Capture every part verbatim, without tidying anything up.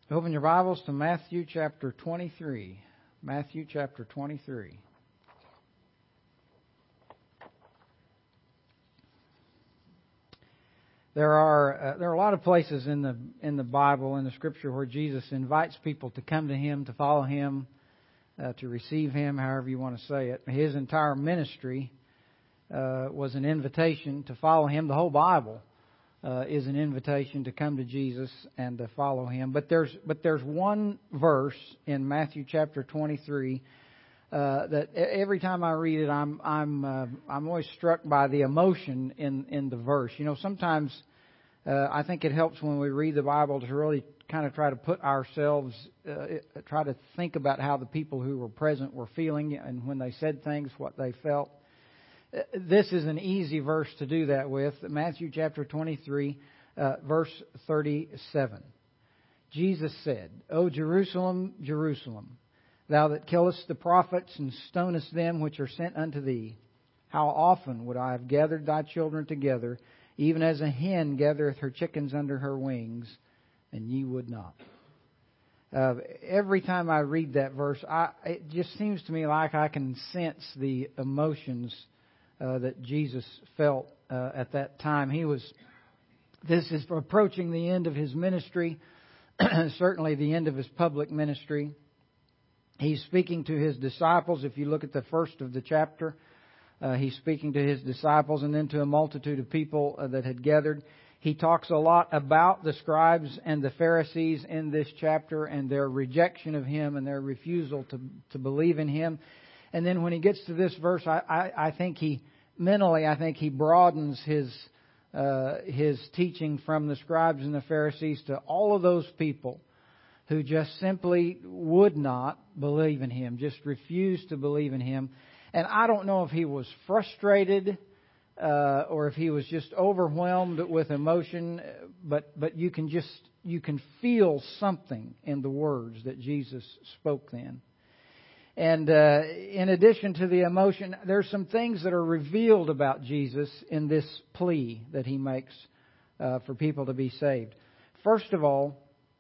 Open your Bibles to Matthew chapter twenty-three. Matthew chapter twenty-three. There are uh, there are a lot of places in the in the Bible, in the Scripture, where Jesus invites people to come to Him, to follow Him, uh, to receive Him, however you want to say it. His entire ministry uh, was an invitation to follow Him. The whole Bible Uh, is an invitation to come to Jesus and to follow Him. But there's but there's one verse in Matthew chapter twenty-three uh, that every time I read it, I'm I'm uh, I'm always struck by the emotion in in the verse. You know, sometimes uh, I think it helps when we read the Bible to really kind of try to put ourselves, uh, try to think about how the people who were present were feeling, and when they said things, what they felt. This is an easy verse to do that with. Matthew chapter twenty-three, uh, verse thirty-seven. Jesus said, O Jerusalem, Jerusalem, thou that killest the prophets and stonest them which are sent unto thee, how often would I have gathered thy children together, even as a hen gathereth her chickens under her wings, and ye would not. Uh, every time I read that verse, I, it just seems to me like I can sense the emotions Uh, that Jesus felt uh, at that time. He was, this is approaching the end of His ministry, certainly the end of His public ministry. He's speaking to His disciples. If you look at the first of the chapter, uh, He's speaking to His disciples and then to a multitude of people uh, that had gathered. He talks a lot about the scribes and the Pharisees in this chapter and their rejection of Him and their refusal to, to believe in Him. And then when he gets to this verse, I, I, I think he, mentally, I think he broadens his uh, his teaching from the scribes and the Pharisees to all of those people who just simply would not believe in Him, just refused to believe in Him. And I don't know if he was frustrated uh, or if he was just overwhelmed with emotion, but but you can just you can feel something in the words that Jesus spoke then. And uh, in addition to the emotion, there's some things that are revealed about Jesus in this plea that He makes uh, for people to be saved. First of all,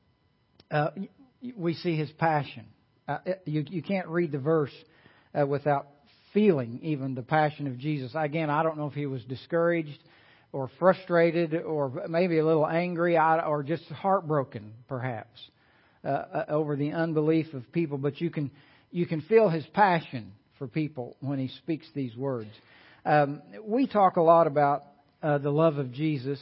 uh, we see His passion. Uh, you, you can't read the verse uh, without feeling even the passion of Jesus. Again, I don't know if He was discouraged or frustrated or maybe a little angry or just heartbroken, perhaps, uh, over the unbelief of people. But you can... You can feel His passion for people when He speaks these words. Um, we talk a lot about uh, the love of Jesus.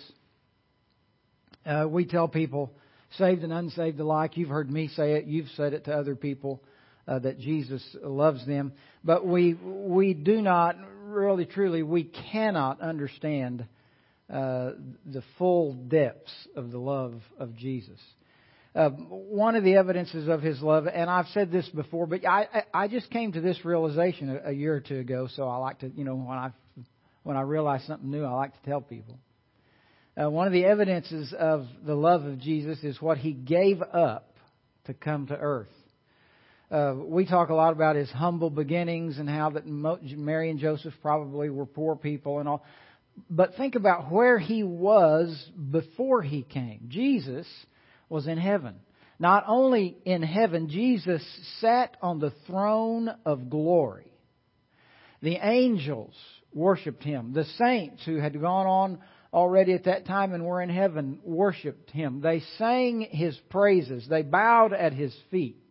Uh, we tell people, saved and unsaved alike, you've heard me say it, you've said it to other people, uh, that Jesus loves them. But we we do not, really truly, we cannot understand uh, the full depths of the love of Jesus. Uh, one of the evidences of His love, and I've said this before, but I, I just came to this realization a, a year or two ago. So I like to, you know, when I when I realize something new, I like to tell people. Uh, one of the evidences of the love of Jesus is what He gave up to come to earth. Uh, we talk a lot about His humble beginnings and how that Mary and Joseph probably were poor people and all. But think about where He was before He came. Jesus was in heaven. Not only in heaven, Jesus sat on the throne of glory. The angels worshipped Him. The saints who had gone on already at that time and were in heaven worshipped Him. They sang His praises. They bowed at His feet.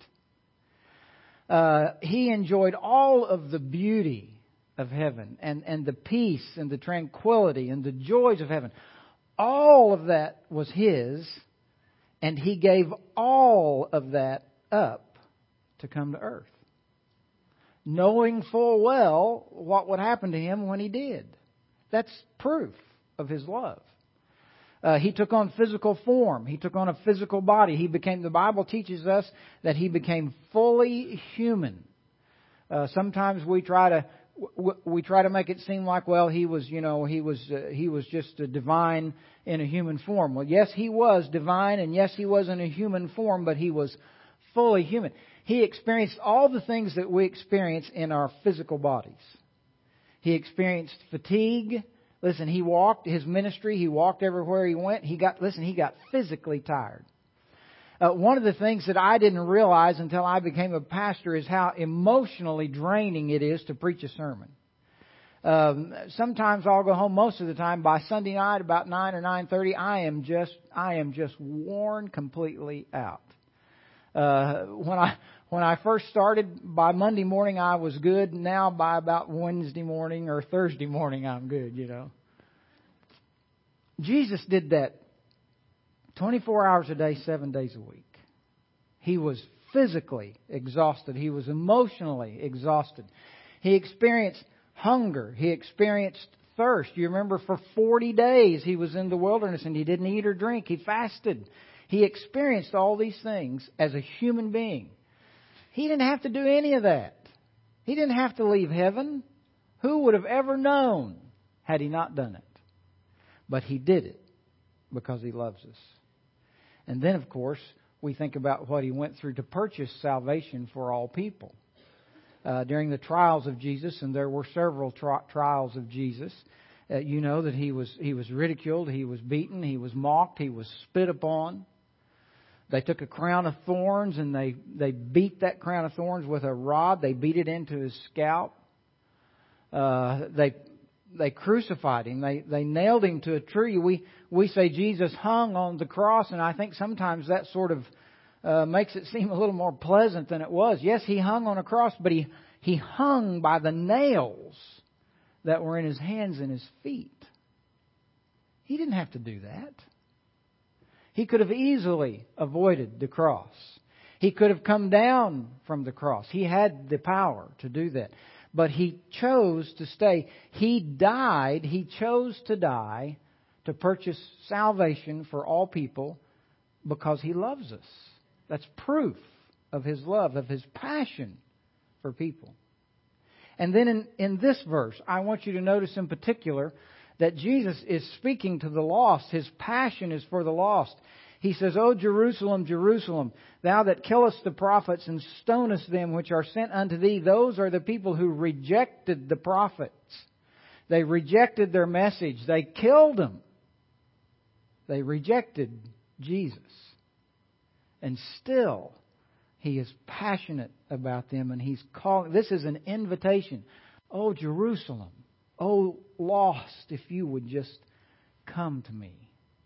Uh, he enjoyed all of the beauty of heaven and, and the peace and the tranquility and the joys of heaven. All of that was His. And He gave all of that up to come to earth, knowing full well what would happen to Him when He did. That's proof of His love. Uh, he took on physical form. He took on a physical body. He became, the Bible teaches us that He became fully human. Uh, sometimes we try to we try to make it seem like, well, he was, you know, he was uh, he was just a divine in a human form. Well, yes, He was divine, and yes, He was in a human form, but He was fully human. He experienced all the things that we experience in our physical bodies. He experienced fatigue. Listen, He walked His ministry. He walked everywhere He went. He got, listen, He got physically tired. Uh, one of the things that I didn't realize until I became a pastor is how emotionally draining it is to preach a sermon. Um, sometimes I'll go home, most of the time by Sunday night about nine or nine thirty. I am just I am just worn completely out. Uh, when I when I first started, by Monday morning I was good. Now by about Wednesday morning or Thursday morning I'm good. You know, Jesus did that twenty-four hours a day, seven days a week. He was physically exhausted. He was emotionally exhausted. He experienced hunger. He experienced thirst. You remember for forty days he was in the wilderness and he didn't eat or drink. He fasted. He experienced all these things as a human being. He didn't have to do any of that. He didn't have to leave heaven. Who would have ever known had he not done it? But he did it because he loves us. And then, of course, we think about what he went through to purchase salvation for all people. Uh, during the trials of Jesus, and there were several tri- trials of Jesus, uh, you know that he was he was ridiculed, he was beaten, he was mocked, he was spit upon. They took a crown of thorns and they, they beat that crown of thorns with a rod. They beat it into his scalp. Uh, they they crucified him. They they nailed him to a tree. We we say Jesus hung on the cross, and I think sometimes that sort of Uh, makes it seem a little more pleasant than it was. Yes, he hung on a cross, but he, he hung by the nails that were in his hands and his feet. He didn't have to do that. He could have easily avoided the cross. He could have come down from the cross. He had the power to do that. But he chose to stay. He died. He chose to die to purchase salvation for all people because he loves us. That's proof of his love, of his passion for people. And then in, in this verse, I want you to notice in particular that Jesus is speaking to the lost. His passion is for the lost. He says, O Jerusalem, Jerusalem, thou that killest the prophets and stonest them which are sent unto thee. Those are the people who rejected the prophets. They rejected their message. They killed them. They rejected Jesus. And still, he is passionate about them, and he's calling. This is an invitation. Oh, Jerusalem, oh, lost, if you would just come to me.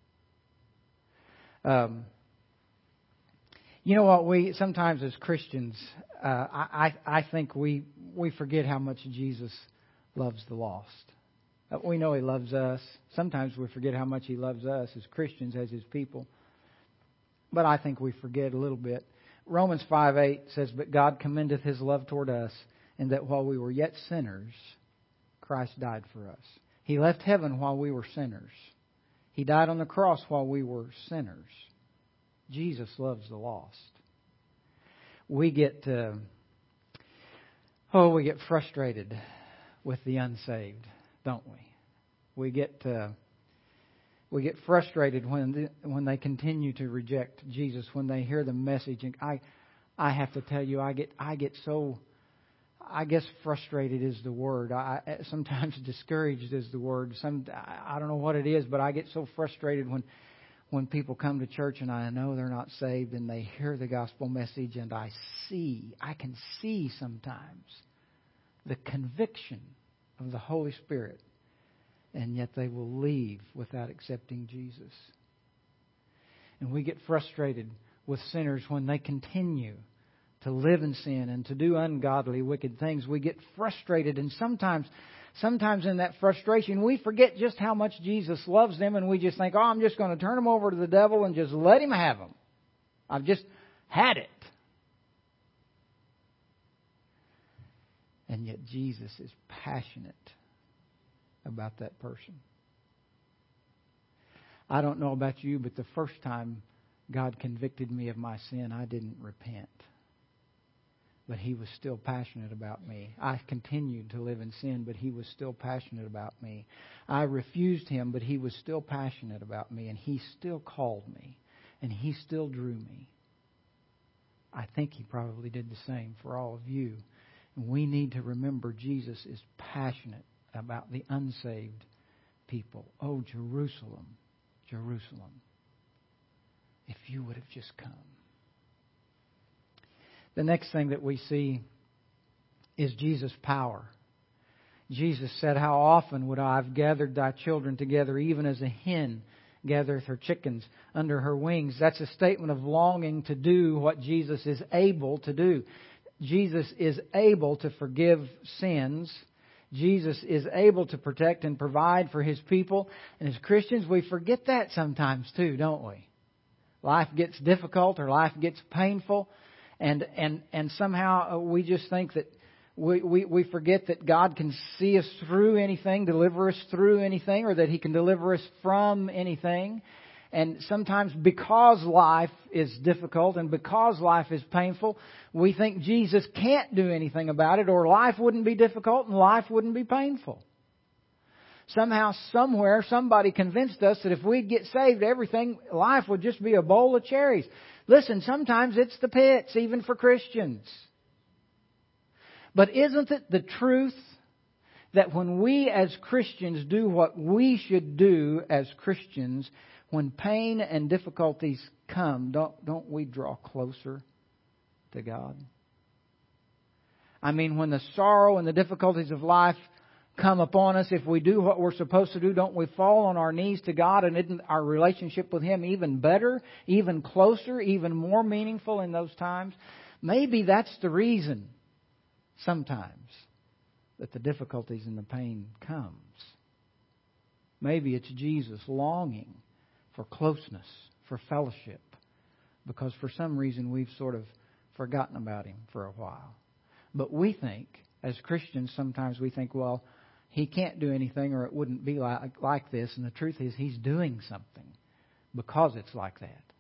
Um, you know what? We sometimes as Christians, uh, I, I think we we forget how much Jesus loves the lost. Uh, we know he loves us. Sometimes we forget how much he loves us as Christians, as his people. But I think we forget a little bit. Romans five eight says, But God commendeth his love toward us, in that while we were yet sinners, Christ died for us. He left heaven while we were sinners. He died on the cross while we were sinners. Jesus loves the lost. We get, uh, oh, we get frustrated with the unsaved, don't we? We get... Uh, We get frustrated when the, when they continue to reject Jesus, when they hear the message. And I, I have to tell you, I get I get so, I guess frustrated is the word. I sometimes discouraged is the word. Some I don't know what it is, but I get so frustrated when when people come to church and I know they're not saved and they hear the gospel message and I see, I can see sometimes the conviction of the Holy Spirit. And yet they will leave without accepting Jesus. And we get frustrated with sinners when they continue to live in sin and to do ungodly, wicked things. We get frustrated, and sometimes, sometimes in that frustration, we forget just how much Jesus loves them, and we just think, oh, I'm just going to turn them over to the devil and just let him have them. I've just had it. And yet Jesus is passionate about that person. I don't know about you, but the first time God convicted me of my sin, I didn't repent. But He was still passionate about me. I continued to live in sin, but He was still passionate about me. I refused Him, but He was still passionate about me, and He still called me, and He still drew me. I think He probably did the same for all of you. And we need to remember Jesus is passionate about the unsaved people. Oh, Jerusalem, Jerusalem, if you would have just come. The next thing that we see is Jesus' power. Jesus said, "How often would I have gathered thy children together, even as a hen gathereth her chickens under her wings?" That's a statement of longing to do what Jesus is able to do. Jesus is able to forgive sins. Jesus is able to protect and provide for His people. And as Christians, we forget that sometimes too, don't we? Life gets difficult or life gets painful. And and, and somehow we just think that we, we, we forget that God can see us through anything, deliver us through anything, or that He can deliver us from anything. And sometimes because life is difficult and because life is painful, we think Jesus can't do anything about it, or life wouldn't be difficult and life wouldn't be painful. Somehow, somewhere, somebody convinced us that if we'd get saved, everything, life would just be a bowl of cherries. Listen, sometimes it's the pits, even for Christians. But isn't it the truth that when we as Christians do what we should do as Christians, when pain and difficulties come, don't, don't we draw closer to God? I mean, when the sorrow and the difficulties of life come upon us, if we do what we're supposed to do, don't we fall on our knees to God? And isn't our relationship with Him even better, even closer, even more meaningful in those times? Maybe that's the reason sometimes that the difficulties and the pain comes. Maybe it's Jesus longing for closeness, for fellowship, because for some reason we've sort of forgotten about Him for a while. But we think, as Christians, sometimes we think, well, He can't do anything or it wouldn't be like, like this. And the truth is He's doing something because it's like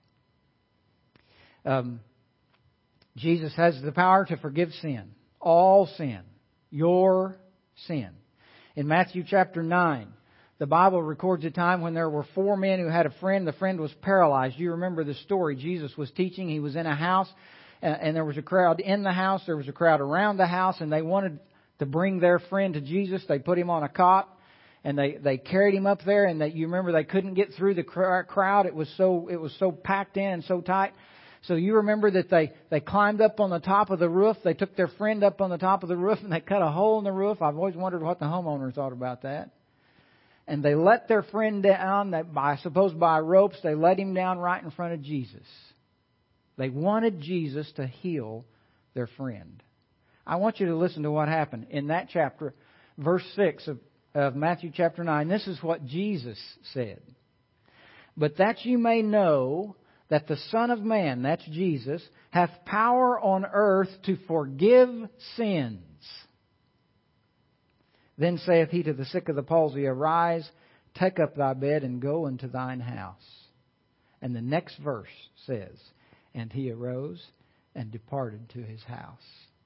that. Um, Jesus has the power to forgive sin. All sin. Your sin. In Matthew chapter nine, the Bible records a time when there were four men who had a friend. The friend was paralyzed. You remember the story. Jesus was teaching. He was in a house, and there was a crowd in the house. There was a crowd around the house, and they wanted to bring their friend to Jesus. They put him on a cot, and they, they carried him up there. And they, you remember they couldn't get through the crowd. It was so it was so packed in and so tight. So you remember that they, they climbed up on the top of the roof. They took their friend up on the top of the roof, and they cut a hole in the roof. I've always wondered what the homeowner thought about that. And they let their friend down, that by, I suppose by ropes, they let him down right in front of Jesus. They wanted Jesus to heal their friend. I want you to listen to what happened in that chapter, verse six of, of Matthew chapter nine. This is what Jesus said. "But that you may know that the Son of Man," that's Jesus, "hath power on earth to forgive sins. Then saith He to the sick of the palsy, Arise, take up thy bed, and go into thine house." And the next verse says, "And he arose and departed to his house."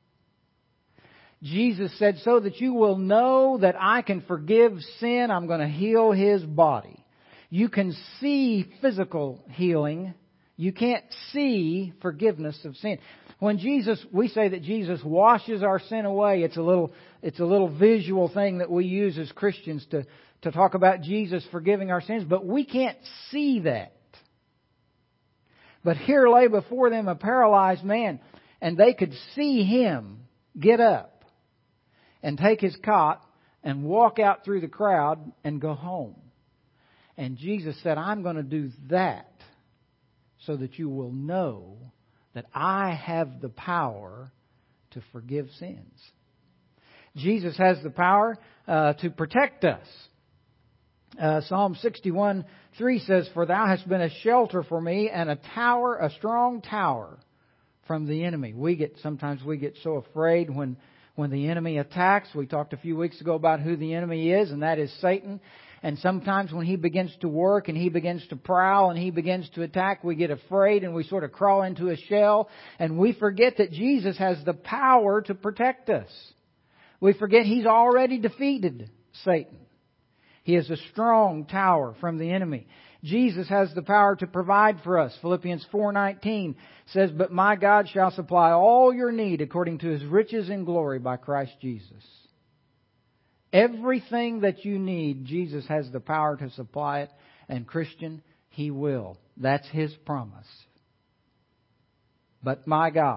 Jesus said, so that you will know that I can forgive sin, I'm going to heal his body. You can see physical healing. You can't see forgiveness of sin. When Jesus, we say that Jesus washes our sin away. It's a little, it's a little visual thing that we use as Christians to, to talk about Jesus forgiving our sins, but we can't see that. But here lay before them a paralyzed man, and they could see him get up and take his cot and walk out through the crowd and go home. And Jesus said, I'm going to do that so that you will know that I have the power to forgive sins. Jesus has the power uh, to protect us. Uh, Psalm sixty-one three says, For thou hast been a shelter for me and a tower, a strong tower from the enemy. We get sometimes we get so afraid when when the enemy attacks. We talked a few weeks ago about who the enemy is, and that is Satan. And sometimes when he begins to work and he begins to prowl and he begins to attack, we get afraid and we sort of crawl into a shell, and we forget that Jesus has the power to protect us. We forget He's already defeated Satan. He is a strong tower from the enemy. Jesus has the power to provide for us. Philippians four nineteen says, But my God shall supply all your need according to His riches in glory by Christ Jesus. Everything that you need, Jesus has the power to supply it. And Christian, He will. That's His promise. But my God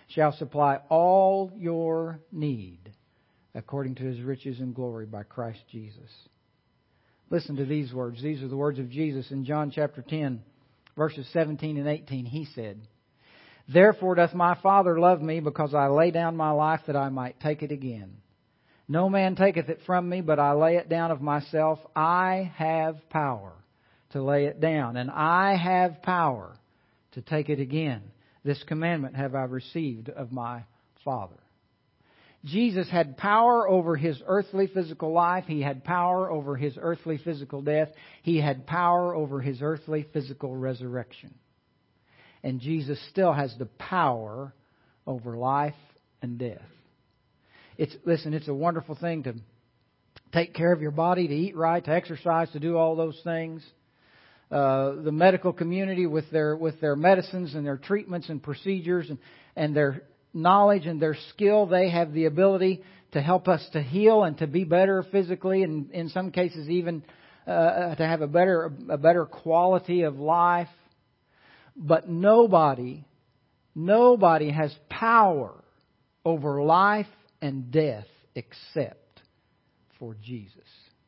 shall supply all your need according to His riches and glory by Christ Jesus. Listen to these words. These are the words of Jesus in John chapter ten, verses seventeen and eighteen. He said, Therefore doth my Father love me, because I lay down my life that I might take it again. No man taketh it from me, but I lay it down of myself. I have power to lay it down, and I have power to take it again. This commandment have I received of my Father. Jesus had power over His earthly physical life. He had power over His earthly physical death. He had power over His earthly physical resurrection. And Jesus still has the power over life and death. It's listen, it's a wonderful thing to take care of your body, to eat right, to exercise, to do all those things. Uh, the medical community with their with their medicines and their treatments and procedures and, and their knowledge and their skill, they have the ability to help us to heal and to be better physically, and in some cases even uh, to have a better a better quality of life. But nobody, nobody has power over life and death except for Jesus.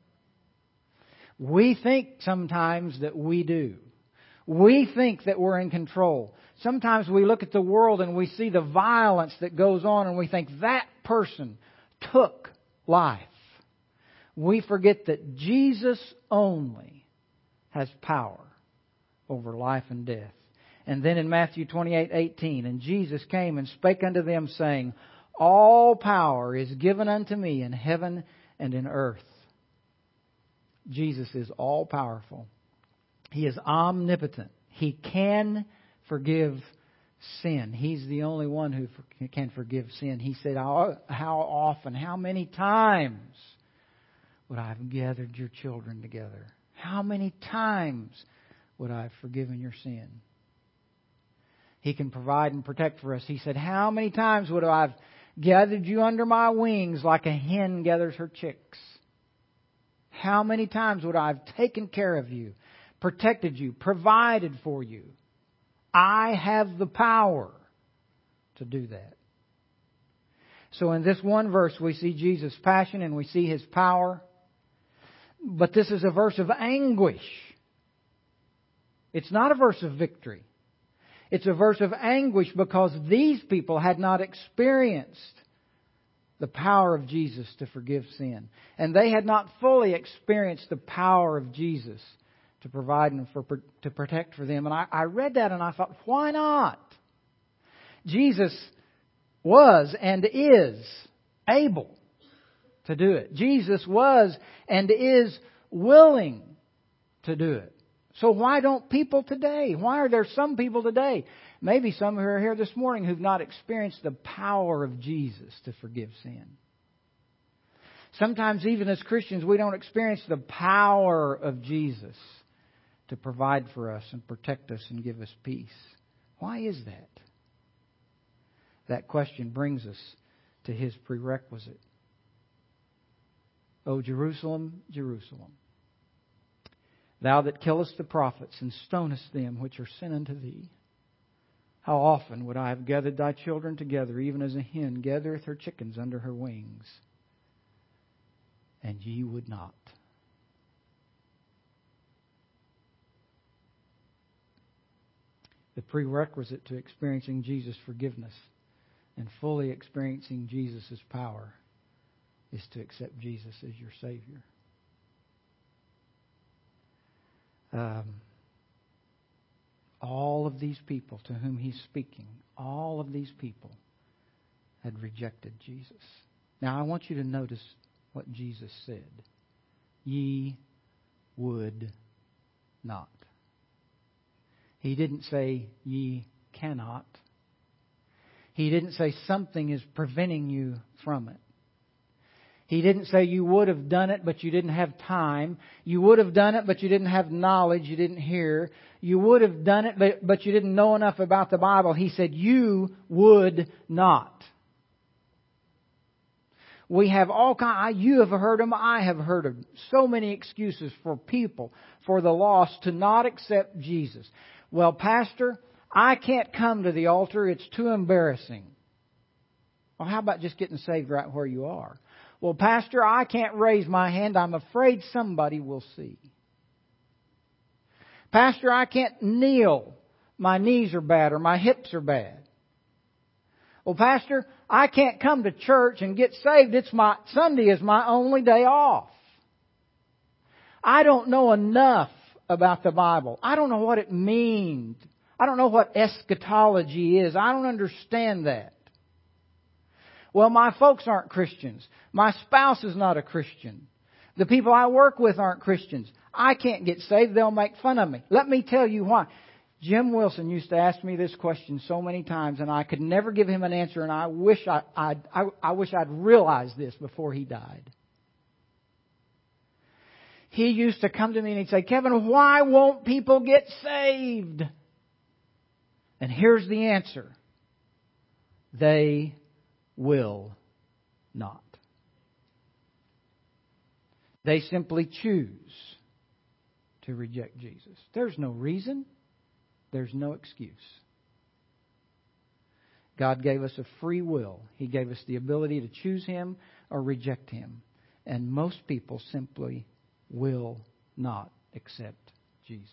We think sometimes that we do. We think that we're in control. Sometimes we look at the world and we see the violence that goes on and we think that person took life. We forget that Jesus only has power over life and death. And then in Matthew twenty-eight eighteen, and Jesus came and spake unto them, saying, All power is given unto me in heaven and in earth. Jesus is all powerful. He is omnipotent. He can forgive sin. He's the only one who can forgive sin. He said, How often, how many times would I have gathered your children together? How many times would I have forgiven your sin? He can provide and protect for us. He said, How many times would I have gathered you under my wings like a hen gathers her chicks? How many times would I have taken care of you, protected you, provided for you? I have the power to do that. So in this one verse we see Jesus' passion and we see His power. But this is a verse of anguish. It's not a verse of victory. It's a verse of anguish because these people had not experienced the power of Jesus to forgive sin. And they had not fully experienced the power of Jesus to provide and for, to protect for them. And I, I read that and I thought, why not? Jesus was and is able to do it. Jesus was and is willing to do it. So why don't people today? Why are there some people today, maybe some who are here this morning, who've not experienced the power of Jesus to forgive sin? Sometimes even as Christians, we don't experience the power of Jesus to provide for us and protect us and give us peace. Why is that? That question brings us to His prerequisite. O Jerusalem, Jerusalem, thou that killest the prophets and stonest them which are sent unto thee, how often would I have gathered thy children together, even as a hen gathereth her chickens under her wings, and ye would not. The prerequisite to experiencing Jesus' forgiveness and fully experiencing Jesus' power is to accept Jesus as your Savior. Um, all of these people to whom He's speaking, all of these people had rejected Jesus. Now I want you to notice what Jesus said. Ye would not. He didn't say ye cannot. He didn't say something is preventing you from it. He didn't say you would have done it, but you didn't have time. You would have done it, but you didn't have knowledge. You didn't hear. You would have done it, but, but you didn't know enough about the Bible. He said you would not. We have all kind. You have heard them. I have heard of so many excuses for people, for the lost, to not accept Jesus. Well, Pastor, I can't come to the altar. It's too embarrassing. Well, how about just getting saved right where you are? Well, Pastor, I can't raise my hand. I'm afraid somebody will see. Pastor, I can't kneel. My knees are bad or my hips are bad. Well, Pastor, I can't come to church and get saved. It's my Sunday is my only day off. I don't know enough about the Bible. I don't know what it means. I don't know what eschatology is. I don't understand that. Well, my folks aren't Christians. My spouse is not a Christian. The people I work with aren't Christians. I can't get saved. They'll make fun of me. Let me tell you why. Jim Wilson used to ask me this question so many times, and I could never give him an answer, and I wish I, I'd, I, I wish I'd realized this before he died. He used to come to me and he'd say, Kevin, why won't people get saved? And here's the answer. They will not. They simply choose to reject Jesus. There's no reason. There's no excuse. God gave us a free will. He gave us the ability to choose Him or reject Him. And most people simply will not accept Jesus.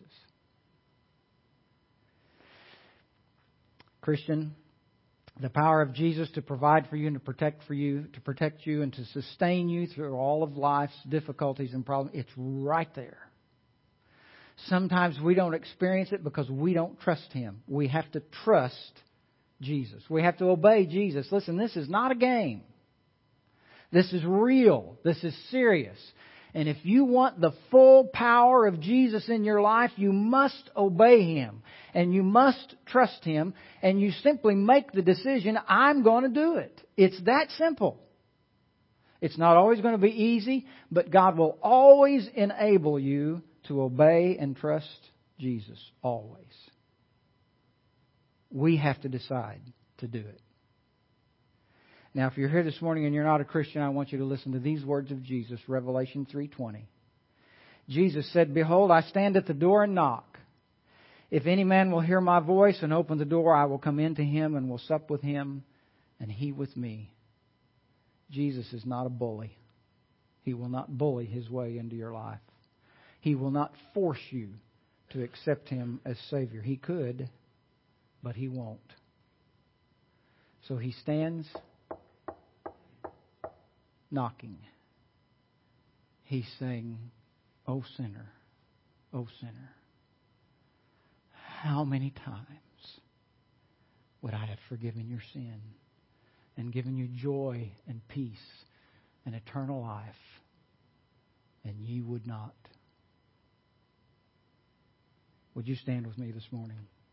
Christian, the power of Jesus to provide for you and to protect for you, to protect you and to sustain you through all of life's difficulties and problems, it's right there. Sometimes we don't experience it because we don't trust Him. We have to trust Jesus. We have to obey Jesus. Listen, this is not a game. This is real. This is serious. And if you want the full power of Jesus in your life, you must obey Him. And you must trust Him. And you simply make the decision, I'm going to do it. It's that simple. It's not always going to be easy, but God will always enable you to obey and trust Jesus. Always. We have to decide to do it. Now, if you're here this morning and you're not a Christian, I want you to listen to these words of Jesus, Revelation three twenty. Jesus said, Behold, I stand at the door and knock. If any man will hear my voice and open the door, I will come into him and will sup with him and he with me. Jesus is not a bully. He will not bully His way into your life. He will not force you to accept Him as Savior. He could, but He won't. So He stands knocking. He's saying, "O sinner, O sinner, how many times would I have forgiven your sin and given you joy and peace and eternal life, and ye would not?" Would you stand with me this morning?